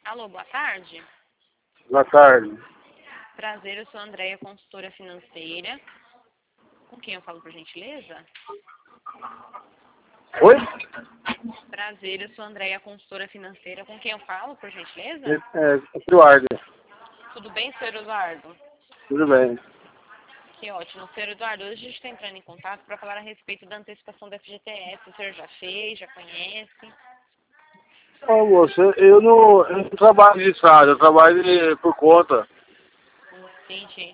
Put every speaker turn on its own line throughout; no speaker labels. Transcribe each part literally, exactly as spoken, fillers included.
Alô, boa tarde.
Boa tarde.
Prazer, eu sou a Andréia, consultora financeira. Com quem eu falo, por gentileza?
Oi?
Prazer, eu sou a Andréia, consultora financeira. Com quem eu falo, por gentileza?
É, é Eduardo.
Tudo bem, senhor Eduardo?
Tudo bem.
Que ótimo. Senhor Eduardo, hoje a gente está entrando em contato para falar a respeito da antecipação do F G T S. O senhor já fez, já conhece?
Ô, moça, eu não, eu não trabalho de estrada, eu trabalho de- por conta.
Entendi.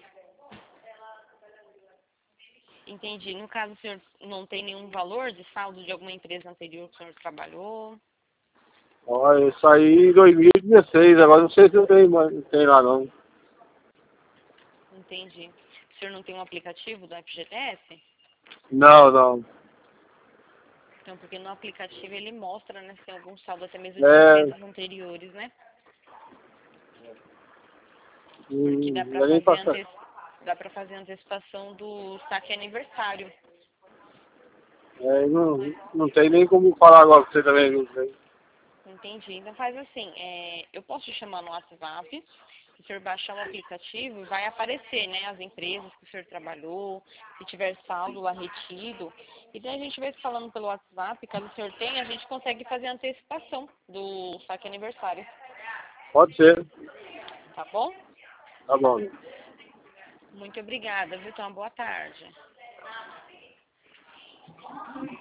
Entendi. No caso, o senhor não tem nenhum valor de saldo de alguma empresa anterior que o senhor trabalhou?
Ó, eu saí em dois mil e dezesseis, agora não sei se eu tenho, mas não tem lá não.
Entendi. O senhor não tem um aplicativo do F G T S?
Não, não.
Então, porque no aplicativo ele mostra, né, se tem algum saldo até mesmo de
É,
empresas anteriores, né? Porque dá
hum,
pra
não é nem
fazer
passar.
ante... dá para fazer antecipação do saque aniversário.
É, não, não tem nem como falar agora com você também, não sei.
Entendi. Então faz assim, é, eu posso te chamar no WhatsApp, se o senhor baixar o aplicativo, vai aparecer, né, as empresas que o senhor trabalhou, se tiver saldo lá retido. E daí a gente vai se falando pelo WhatsApp, caso o senhor tenha, a gente consegue fazer a antecipação do saque aniversário.
Pode ser.
Tá bom?
Tá bom.
Muito obrigada, viu? Então, boa tarde.